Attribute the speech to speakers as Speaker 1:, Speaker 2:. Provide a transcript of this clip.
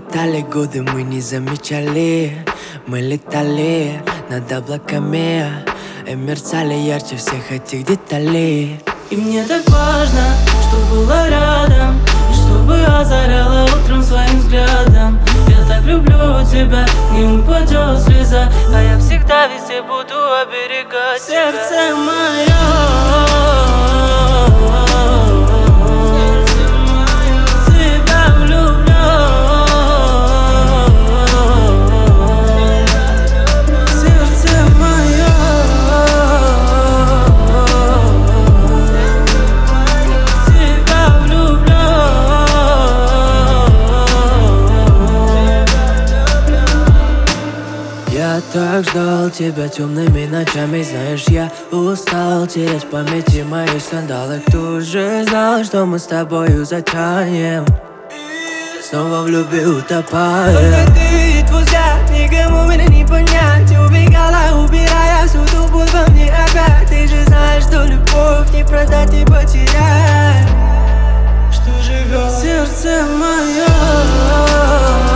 Speaker 1: Пролетали годы, мы не замечали. Мы летали над облаками и мерцали ярче всех этих деталей.
Speaker 2: И мне так важно, что было рядом, чтобы озаряла утром своим взглядом. Я так люблю тебя, не упадет слеза, а я всегда везде буду оберегать тебя. Сердце мое,
Speaker 1: я так ждал тебя темными ночами. Знаешь, я устал терять в памяти мои скандалы. Кто же знал, что мы с тобою затянем, снова в любви утопаем.
Speaker 3: Только ты и твой взгляд, никому меня не понять. Убегала, убирая всю ту боль во мне опять. Ты же знаешь, что любовь не продать и потерять, что живет
Speaker 2: сердце мое.